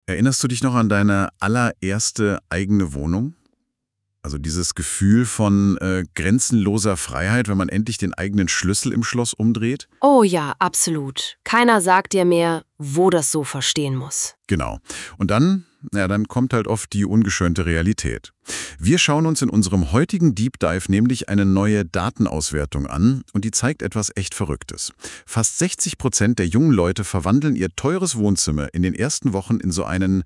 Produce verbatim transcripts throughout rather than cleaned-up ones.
Erinnerst du dich noch an deine allererste eigene Wohnung? Also dieses Gefühl von äh, grenzenloser Freiheit, wenn man endlich den eigenen Schlüssel im Schloss umdreht? Oh ja, absolut. Keiner sagt dir mehr, wo das Sofa stehen muss. Genau. Und dann, ja, dann kommt halt oft die ungeschönte Realität. Wir schauen uns in unserem heutigen Deep Dive nämlich eine neue Datenauswertung an und die zeigt etwas echt Verrücktes. Fast sechzig Prozent der jungen Leute verwandeln ihr teures Wohnzimmer in den ersten Wochen in so einen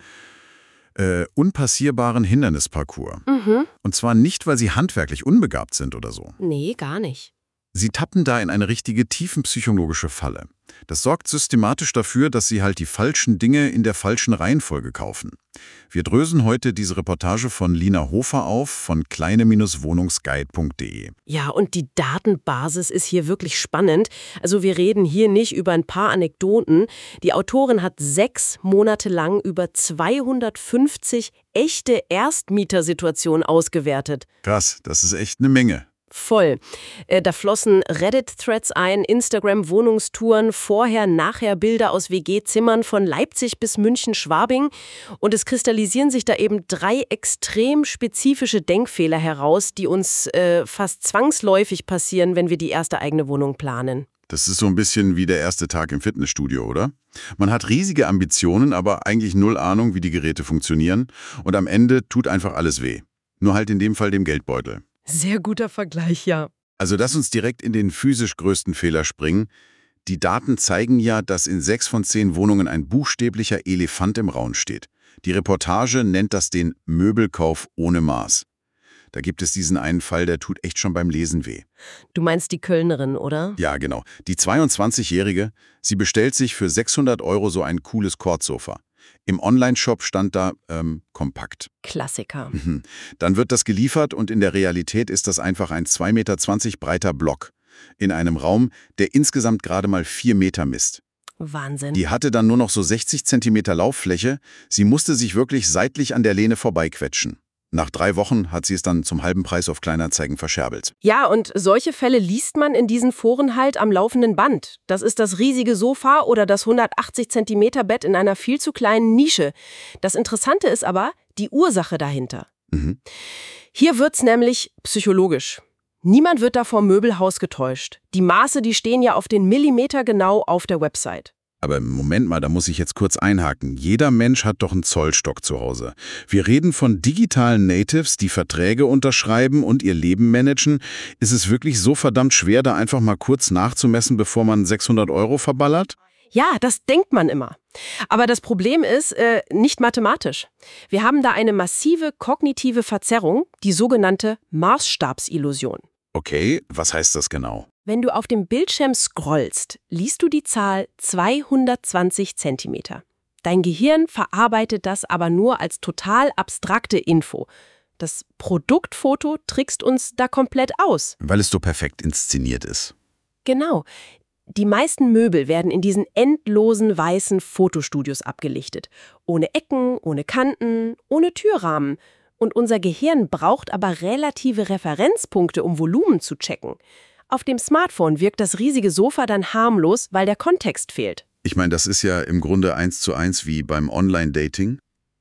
äh, unpassierbaren Hindernisparcours. Mhm. Und zwar nicht, weil sie handwerklich unbegabt sind oder so. Nee, gar nicht. Sie tappen da in eine richtige tiefenpsychologische Falle. Das sorgt systematisch dafür, dass sie halt die falschen Dinge in der falschen Reihenfolge kaufen. Wir drösen heute diese Reportage von Lina Hofer auf von kleine Wohnungsguide punkt de. Ja, und die Datenbasis ist hier wirklich spannend. Also wir reden hier nicht über ein paar Anekdoten. Die Autorin hat sechs Monate lang über zweihundertfünfzig echte Erstmietersituationen ausgewertet. Krass, das ist echt eine Menge. Voll. Äh, da flossen Reddit-Threads ein, Instagram-Wohnungstouren, Vorher-Nachher-Bilder aus W G-Zimmern von Leipzig bis München-Schwabing. Und es kristallisieren sich da eben drei extrem spezifische Denkfehler heraus, die uns äh, fast zwangsläufig passieren, wenn wir die erste eigene Wohnung planen. Das ist so ein bisschen wie der erste Tag im Fitnessstudio, oder? Man hat riesige Ambitionen, aber eigentlich null Ahnung, wie die Geräte funktionieren. Und am Ende tut einfach alles weh. Nur halt in dem Fall dem Geldbeutel. Sehr guter Vergleich, ja. Also lass uns direkt in den physisch größten Fehler springen. Die Daten zeigen ja, dass in sechs von zehn Wohnungen ein buchstäblicher Elefant im Raum steht. Die Reportage nennt das den Möbelkauf ohne Maß. Da gibt es diesen einen Fall, der tut echt schon beim Lesen weh. Du meinst die Kölnerin, oder? Ja, genau. Die zweiundzwanzigjährige, sie bestellt sich für sechshundert Euro so ein cooles Kordsofa. Im Online-Shop stand da ähm, kompakt. Klassiker. Dann wird das geliefert und in der Realität ist das einfach ein zwei Meter zwanzig breiter Block in einem Raum, der insgesamt gerade mal vier Meter misst. Wahnsinn. Die hatte dann nur noch so sechzig Zentimeter Lauffläche. Sie musste sich wirklich seitlich an der Lehne vorbeiquetschen. Nach drei Wochen hat sie es dann zum halben Preis auf Kleinanzeigen verscherbelt. Ja, und solche Fälle liest man in diesen Foren halt am laufenden Band. Das ist das riesige Sofa oder das hundertachtzig Zentimeter Bett in einer viel zu kleinen Nische. Das Interessante ist aber die Ursache dahinter. Mhm. Hier wird's nämlich psychologisch. Niemand wird da vom Möbelhaus getäuscht. Die Maße, die stehen ja auf den Millimeter genau auf der Website. Aber Moment mal, da muss ich jetzt kurz einhaken. Jeder Mensch hat doch einen Zollstock zu Hause. Wir reden von digitalen Natives, die Verträge unterschreiben und ihr Leben managen. Ist es wirklich so verdammt schwer, da einfach mal kurz nachzumessen, bevor man sechshundert Euro verballert? Ja, das denkt man immer. Aber das Problem ist äh, nicht mathematisch. Wir haben da eine massive kognitive Verzerrung, die sogenannte Maßstabsillusion. Okay, was heißt das genau? Wenn du auf dem Bildschirm scrollst, liest du die Zahl zweihundertzwanzig Zentimeter. Dein Gehirn verarbeitet das aber nur als total abstrakte Info. Das Produktfoto trickst uns da komplett aus. Weil es so perfekt inszeniert ist. Genau. Die meisten Möbel werden in diesen endlosen weißen Fotostudios abgelichtet. Ohne Ecken, ohne Kanten, ohne Türrahmen. Und unser Gehirn braucht aber relative Referenzpunkte, um Volumen zu checken. Auf dem Smartphone wirkt das riesige Sofa dann harmlos, weil der Kontext fehlt. Ich meine, das ist ja im Grunde eins zu eins wie beim Online-Dating.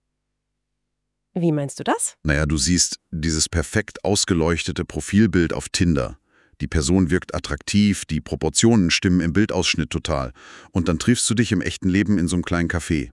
Wie meinst du das? Naja, du siehst dieses perfekt ausgeleuchtete Profilbild auf Tinder. Die Person wirkt attraktiv, die Proportionen stimmen im Bildausschnitt total. Und dann triffst du dich im echten Leben in so einem kleinen Café.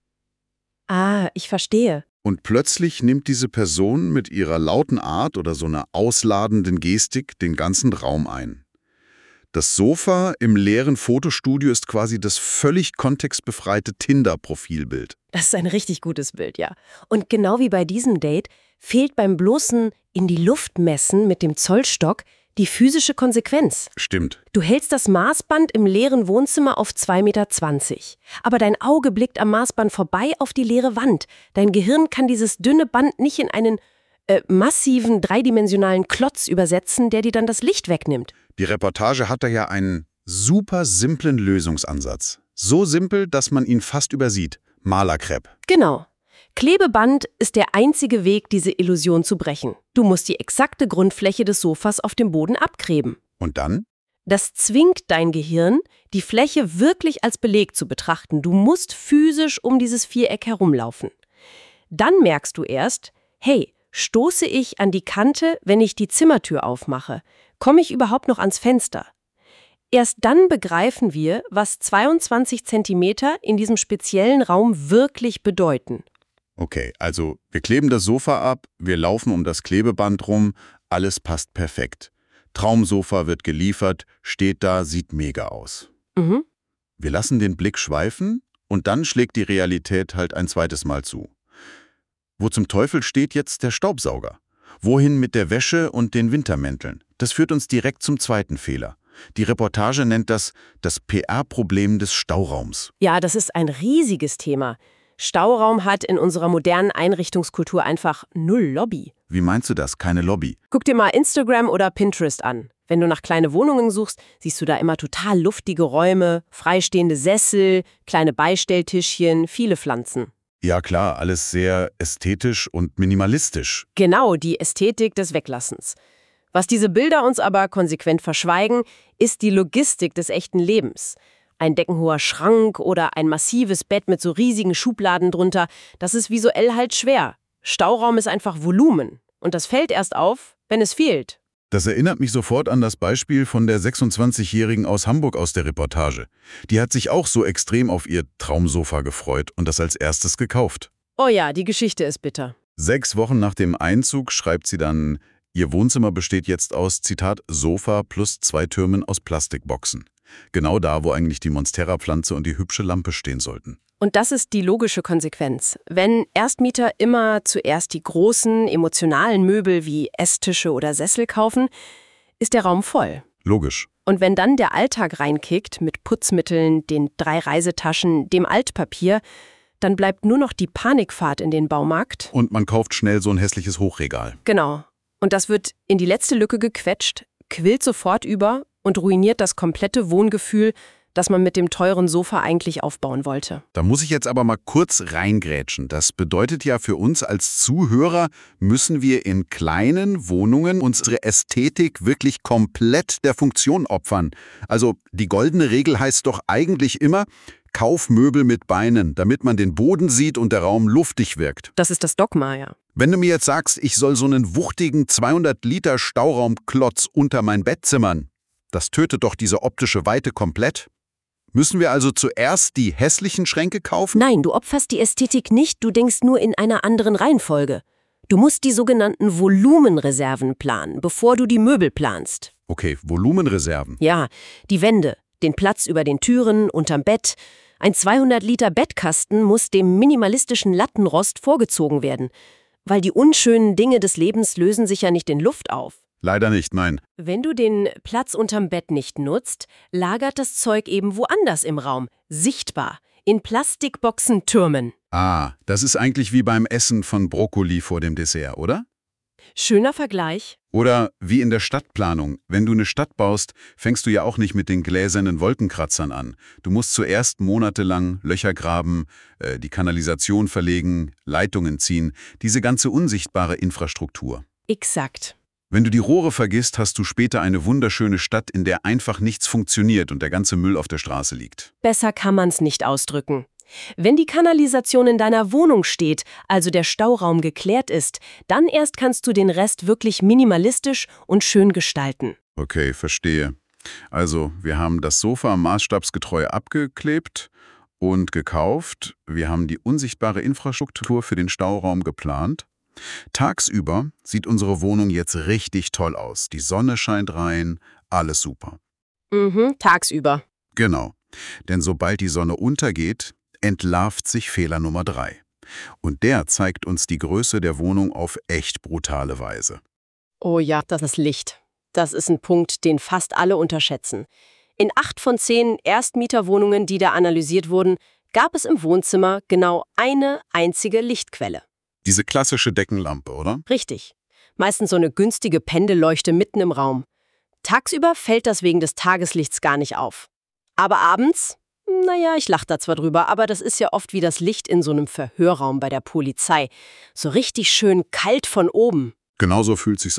Ah, ich verstehe. Und plötzlich nimmt diese Person mit ihrer lauten Art oder so einer ausladenden Gestik den ganzen Raum ein. Das Sofa im leeren Fotostudio ist quasi das völlig kontextbefreite Tinder-Profilbild. Das ist ein richtig gutes Bild, ja. Und genau wie bei diesem Date fehlt beim bloßen in die Luft messen mit dem Zollstock die physische Konsequenz. Stimmt. Du hältst das Maßband im leeren Wohnzimmer auf zwei Meter zwanzig. Aber dein Auge blickt am Maßband vorbei auf die leere Wand. Dein Gehirn kann dieses dünne Band nicht in einen äh, massiven, dreidimensionalen Klotz übersetzen, der dir dann das Licht wegnimmt. Die Reportage hat da ja einen super simplen Lösungsansatz. So simpel, dass man ihn fast übersieht. Malerkrepp. Genau. Klebeband ist der einzige Weg, diese Illusion zu brechen. Du musst die exakte Grundfläche des Sofas auf dem Boden abkleben. Und dann? Das zwingt dein Gehirn, die Fläche wirklich als Beleg zu betrachten. Du musst physisch um dieses Viereck herumlaufen. Dann merkst du erst, hey, stoße ich an die Kante, wenn ich die Zimmertür aufmache? Komme ich überhaupt noch ans Fenster? Erst dann begreifen wir, was zweiundzwanzig Zentimeter in diesem speziellen Raum wirklich bedeuten. Okay, also wir kleben das Sofa ab, wir laufen um das Klebeband rum, alles passt perfekt. Traumsofa wird geliefert, steht da, sieht mega aus. Mhm. Wir lassen den Blick schweifen und dann schlägt die Realität halt ein zweites Mal zu. Wo zum Teufel steht jetzt der Staubsauger? Wohin mit der Wäsche und den Wintermänteln? Das führt uns direkt zum zweiten Fehler. Die Reportage nennt das das P R-Problem des Stauraums. Ja, das ist ein riesiges Thema. Stauraum hat in unserer modernen Einrichtungskultur einfach null Lobby. Wie meinst du das? Keine Lobby? Guck dir mal Instagram oder Pinterest an. Wenn du nach kleine Wohnungen suchst, siehst du da immer total luftige Räume, freistehende Sessel, kleine Beistelltischchen, viele Pflanzen. Ja klar, alles sehr ästhetisch und minimalistisch. Genau, die Ästhetik des Weglassens. Was diese Bilder uns aber konsequent verschweigen, ist die Logistik des echten Lebens. Ein deckenhoher Schrank oder ein massives Bett mit so riesigen Schubladen drunter, das ist visuell halt schwer. Stauraum ist einfach Volumen. Und das fällt erst auf, wenn es fehlt. Das erinnert mich sofort an das Beispiel von der sechsundzwanzigjährigen aus Hamburg aus der Reportage. Die hat sich auch so extrem auf ihr Traumsofa gefreut und das als erstes gekauft. Oh ja, die Geschichte ist bitter. Sechs Wochen nach dem Einzug schreibt sie dann, ihr Wohnzimmer besteht jetzt aus, Zitat, Sofa plus zwei Türmen aus Plastikboxen. Genau da, wo eigentlich die Monstera-Pflanze und die hübsche Lampe stehen sollten. Und das ist die logische Konsequenz. Wenn Erstmieter immer zuerst die großen, emotionalen Möbel wie Esstische oder Sessel kaufen, ist der Raum voll. Logisch. Und wenn dann der Alltag reinkickt mit Putzmitteln, den drei Reisetaschen, dem Altpapier, dann bleibt nur noch die Panikfahrt in den Baumarkt. Und man kauft schnell so ein hässliches Hochregal. Genau. Und das wird in die letzte Lücke gequetscht, quillt sofort über und ruiniert das komplette Wohngefühl, das man mit dem teuren Sofa eigentlich aufbauen wollte. Da muss ich jetzt aber mal kurz reingrätschen. Das bedeutet ja für uns als Zuhörer, müssen wir in kleinen Wohnungen unsere Ästhetik wirklich komplett der Funktion opfern. Also die goldene Regel heißt doch eigentlich immer, kauf Möbel mit Beinen, damit man den Boden sieht und der Raum luftig wirkt. Das ist das Dogma, ja. Wenn du mir jetzt sagst, ich soll so einen wuchtigen zweihundert Liter Stauraumklotz unter mein Bett zimmern, das tötet doch diese optische Weite komplett. Müssen wir also zuerst die hässlichen Schränke kaufen? Nein, du opferst die Ästhetik nicht, du denkst nur in einer anderen Reihenfolge. Du musst die sogenannten Volumenreserven planen, bevor du die Möbel planst. Okay, Volumenreserven. Ja, die Wände, den Platz über den Türen, unterm Bett. Ein zweihundert Liter Bettkasten muss dem minimalistischen Lattenrost vorgezogen werden, weil die unschönen Dinge des Lebens lösen sich ja nicht in Luft auf. Leider nicht, nein. Wenn du den Platz unterm Bett nicht nutzt, lagert das Zeug eben woanders im Raum, sichtbar, in Plastikboxen-Türmen. Ah, das ist eigentlich wie beim Essen von Brokkoli vor dem Dessert, oder? Schöner Vergleich. Oder wie in der Stadtplanung. Wenn du eine Stadt baust, fängst du ja auch nicht mit den gläsernen Wolkenkratzern an. Du musst zuerst monatelang Löcher graben, äh, die Kanalisation verlegen, Leitungen ziehen, diese ganze unsichtbare Infrastruktur. Exakt. Wenn du die Rohre vergisst, hast du später eine wunderschöne Stadt, in der einfach nichts funktioniert und der ganze Müll auf der Straße liegt. Besser kann man's nicht ausdrücken. Wenn die Kanalisation in deiner Wohnung steht, also der Stauraum geklärt ist, dann erst kannst du den Rest wirklich minimalistisch und schön gestalten. Okay, verstehe. Also, wir haben das Sofa maßstabsgetreu abgeklebt und gekauft. Wir haben die unsichtbare Infrastruktur für den Stauraum geplant. Tagsüber sieht unsere Wohnung jetzt richtig toll aus. Die Sonne scheint rein, alles super. Mhm, tagsüber. Genau, denn sobald die Sonne untergeht, entlarvt sich Fehler Nummer drei. Und der zeigt uns die Größe der Wohnung auf echt brutale Weise. Oh ja, das ist Licht. Das ist ein Punkt, den fast alle unterschätzen. In acht von zehn Erstmieterwohnungen, die da analysiert wurden, gab es im Wohnzimmer genau eine einzige Lichtquelle. Diese klassische Deckenlampe, oder? Richtig. Meistens so eine günstige Pendelleuchte mitten im Raum. Tagsüber fällt das wegen des Tageslichts gar nicht auf. Aber abends? Naja, ich lache da zwar drüber, aber das ist ja oft wie das Licht in so einem Verhörraum bei der Polizei. So richtig schön kalt von oben. Genauso fühlt sich's an.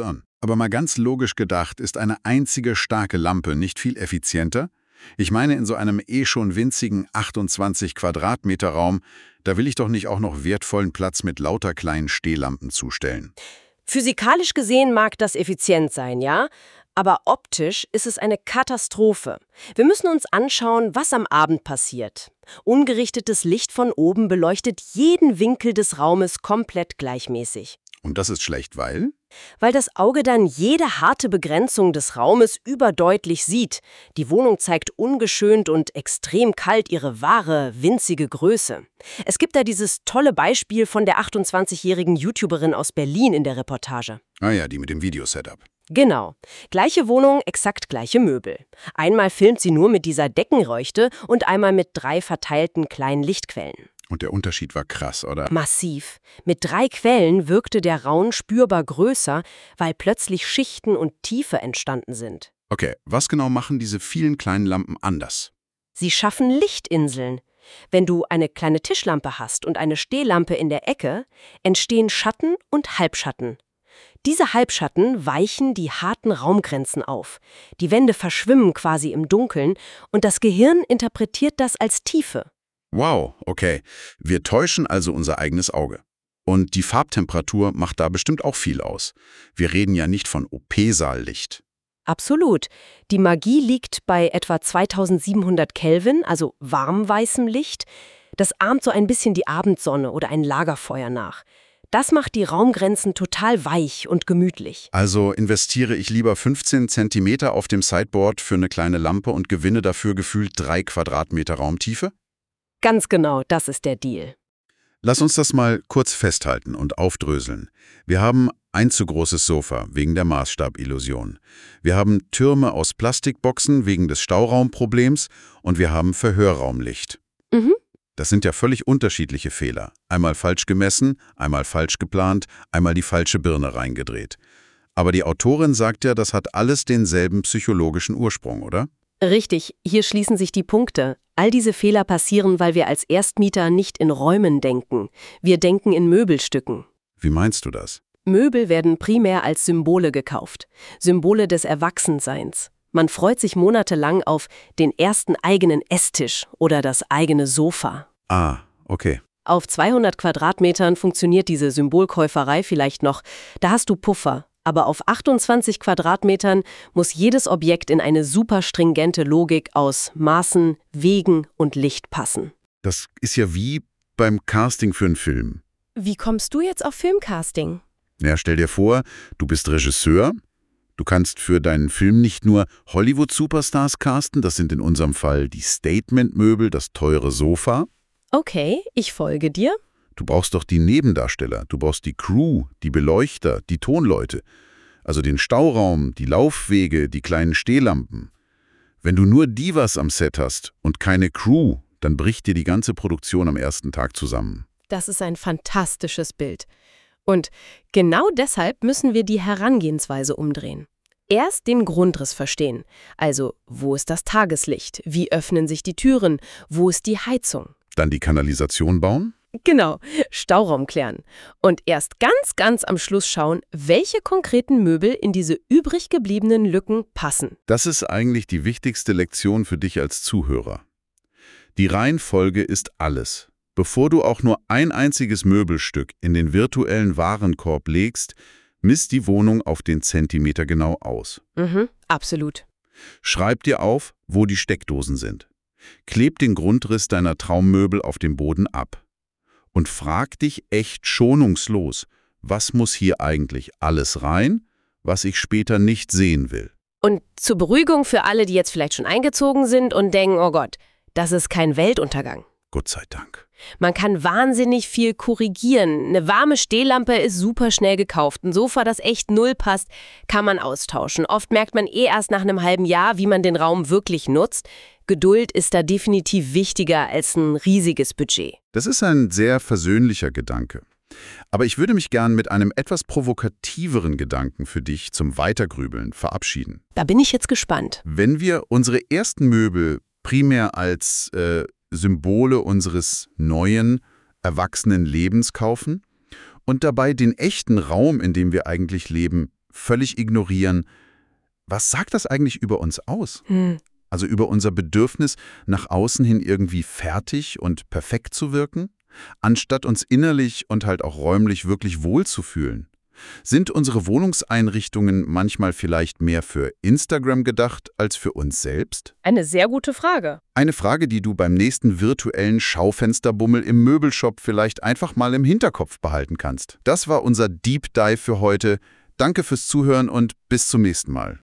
Aber mal ganz logisch gedacht, ist eine einzige starke Lampe nicht viel effizienter? Ich meine, in so einem eh schon winzigen achtundzwanzig Quadratmeter Raum, da will ich doch nicht auch noch wertvollen Platz mit lauter kleinen Stehlampen zustellen. Physikalisch gesehen mag das effizient sein, ja? Aber optisch ist es eine Katastrophe. Wir müssen uns anschauen, was am Abend passiert. Ungerichtetes Licht von oben beleuchtet jeden Winkel des Raumes komplett gleichmäßig. Und das ist schlecht, weil? Weil das Auge dann jede harte Begrenzung des Raumes überdeutlich sieht. Die Wohnung zeigt ungeschönt und extrem kalt ihre wahre, winzige Größe. Es gibt da dieses tolle Beispiel von der achtundzwanzigjährigen YouTuberin aus Berlin in der Reportage. Ah ja, die mit dem Videosetup. Genau. Gleiche Wohnung, exakt gleiche Möbel. Einmal filmt sie nur mit dieser Deckenleuchte und einmal mit drei verteilten kleinen Lichtquellen. Und der Unterschied war krass, oder? Massiv. Mit drei Quellen wirkte der Raum spürbar größer, weil plötzlich Schichten und Tiefe entstanden sind. Okay, was genau machen diese vielen kleinen Lampen anders? Sie schaffen Lichtinseln. Wenn du eine kleine Tischlampe hast und eine Stehlampe in der Ecke, entstehen Schatten und Halbschatten. Diese Halbschatten weichen die harten Raumgrenzen auf. Die Wände verschwimmen quasi im Dunkeln und das Gehirn interpretiert das als Tiefe. Wow, okay. Wir täuschen also unser eigenes Auge. Und die Farbtemperatur macht da bestimmt auch viel aus. Wir reden ja nicht von O P-Saallicht. Absolut. Die Magie liegt bei etwa zweitausendsiebenhundert Kelvin, also warmweißem Licht. Das ahmt so ein bisschen die Abendsonne oder ein Lagerfeuer nach. Das macht die Raumgrenzen total weich und gemütlich. Also investiere ich lieber fünfzehn Zentimeter auf dem Sideboard für eine kleine Lampe und gewinne dafür gefühlt drei Quadratmeter Raumtiefe? Ganz genau, das ist der Deal. Lass uns das mal kurz festhalten und aufdröseln. Wir haben ein zu großes Sofa wegen der Maßstabillusion. Wir haben Türme aus Plastikboxen wegen des Stauraumproblems und wir haben Verhörraumlicht. Mhm. Das sind ja völlig unterschiedliche Fehler. Einmal falsch gemessen, einmal falsch geplant, einmal die falsche Birne reingedreht. Aber die Autorin sagt ja, das hat alles denselben psychologischen Ursprung, oder? Richtig, hier schließen sich die Punkte. All diese Fehler passieren, weil wir als Erstmieter nicht in Räumen denken. Wir denken in Möbelstücken. Wie meinst du das? Möbel werden primär als Symbole gekauft. Symbole des Erwachsenseins. Man freut sich monatelang auf den ersten eigenen Esstisch oder das eigene Sofa. Ah, okay. Auf zweihundert Quadratmetern funktioniert diese Symbolkäuferei vielleicht noch. Da hast du Puffer. Aber auf achtundzwanzig Quadratmetern muss jedes Objekt in eine super stringente Logik aus Maßen, Wegen und Licht passen. Das ist ja wie beim Casting für einen Film. Wie kommst du jetzt auf Filmcasting? Ja, stell dir vor, du bist Regisseur. Du kannst für deinen Film nicht nur Hollywood-Superstars casten, das sind in unserem Fall die Statement-Möbel, das teure Sofa. Okay, ich folge dir. Du brauchst doch die Nebendarsteller, du brauchst die Crew, die Beleuchter, die Tonleute. Also den Stauraum, die Laufwege, die kleinen Stehlampen. Wenn du nur Divas am Set hast und keine Crew, dann bricht dir die ganze Produktion am ersten Tag zusammen. Das ist ein fantastisches Bild. Und genau deshalb müssen wir die Herangehensweise umdrehen. Erst den Grundriss verstehen. Also, wo ist das Tageslicht? Wie öffnen sich die Türen? Wo ist die Heizung? Dann die Kanalisation bauen? Genau, Stauraum klären. Und erst ganz, ganz am Schluss schauen, welche konkreten Möbel in diese übrig gebliebenen Lücken passen. Das ist eigentlich die wichtigste Lektion für dich als Zuhörer. Die Reihenfolge ist alles. Bevor du auch nur ein einziges Möbelstück in den virtuellen Warenkorb legst, misst die Wohnung auf den Zentimeter genau aus. Mhm, absolut. Schreib dir auf, wo die Steckdosen sind. Kleb den Grundriss deiner Traummöbel auf dem Boden ab. Und frag dich echt schonungslos, was muss hier eigentlich alles rein, was ich später nicht sehen will. Und zur Beruhigung für alle, die jetzt vielleicht schon eingezogen sind und denken, oh Gott, das ist kein Weltuntergang. Gott sei Dank. Man kann wahnsinnig viel korrigieren. Eine warme Stehlampe ist super schnell gekauft. Ein Sofa, das echt null passt, kann man austauschen. Oft merkt man eh erst nach einem halben Jahr, wie man den Raum wirklich nutzt. Geduld ist da definitiv wichtiger als ein riesiges Budget. Das ist ein sehr versöhnlicher Gedanke. Aber ich würde mich gern mit einem etwas provokativeren Gedanken für dich zum Weitergrübeln verabschieden. Da bin ich jetzt gespannt. Wenn wir unsere ersten Möbel primär als äh, Symbole unseres neuen, erwachsenen Lebens kaufen und dabei den echten Raum, in dem wir eigentlich leben, völlig ignorieren. Was sagt das eigentlich über uns aus? Hm. Also über unser Bedürfnis, nach außen hin irgendwie fertig und perfekt zu wirken, anstatt uns innerlich und halt auch räumlich wirklich wohlzufühlen? Sind unsere Wohnungseinrichtungen manchmal vielleicht mehr für Instagram gedacht als für uns selbst? Eine sehr gute Frage. Eine Frage, die du beim nächsten virtuellen Schaufensterbummel im Möbelshop vielleicht einfach mal im Hinterkopf behalten kannst. Das war unser Deep Dive für heute. Danke fürs Zuhören und bis zum nächsten Mal.